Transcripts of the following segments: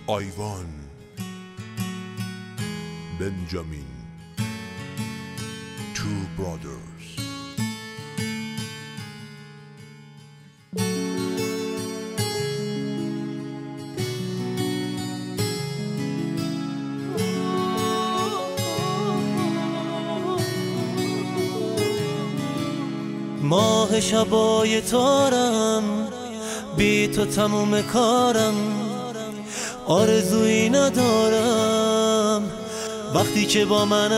آیوان بنجامین Two Brothers. ماه شبای تارم، بی تو تموم کارم، آرزویی ندارم وقتی که با من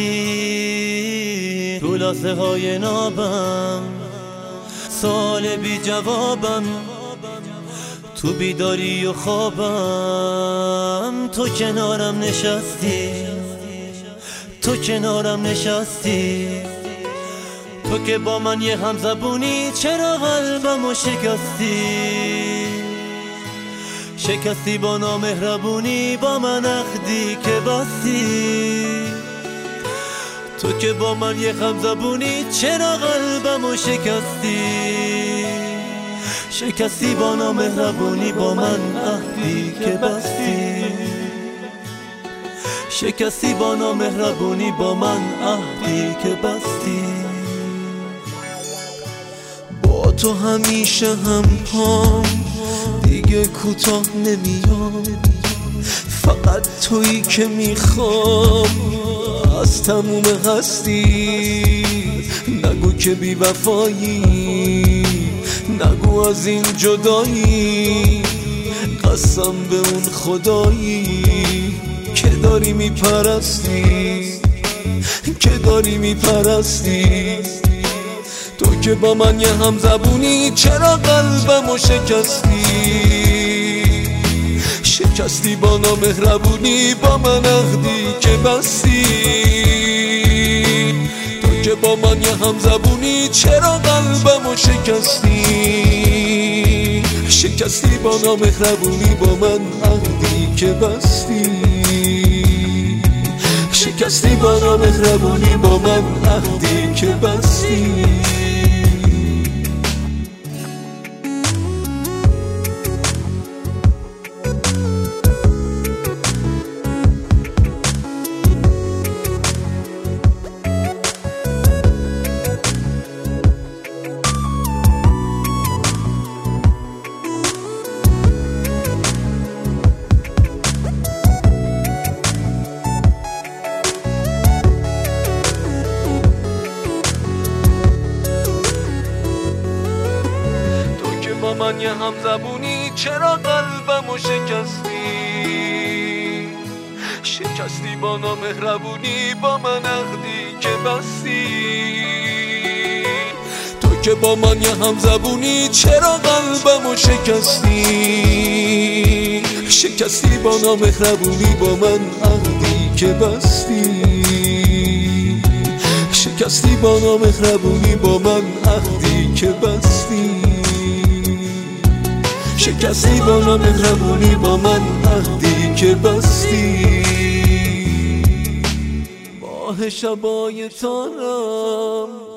هستی. تو لحظه های نابم، سوال بی جوابم، تو بیداری و خوابم، تو کنارم نشستی، تو کنارم نشستی. تو که با من یه همزبونی، چرا قلبمو شکستی با نامهربونی، با من عهدی که بستی. تو که با من یه همزبونی، چرا قلبمو شکستی با نامهربونی، با من عهدی که بستی. شکستی با نامهربونی، با من عهدی که بستی. با تو همیشه هم پام دیگه کوتاه نمیام، فقط تویی که میخوام از تموم هستی. نگو که بی وفایی، نگو از این جدایی، قسم به اون خدایی که داری میپرستی. تو که با من یه همزبونی، چرا قلبمو شکستی با نامهربونی، با من عهدی که بستی. تو که با من یه همزبونی، چرا قلبمو شکستی با نامهربونی، با من عهدی که بستی. شکستی با نامهربونی، با من عهدی که بستی. با من یه همزبونی، چرا قلبمو شکستی با نامهربونی، با من عهدی که بستی. تو که با من یه همزبونی، چرا قلبمو شکستی با نامهربونی، با من عهدی که بستی. شکستی با نامهربونی، با من عهدی که بستی. شکستی با نامهربونی، با من عهدی که بستی. ماه شبای تارم،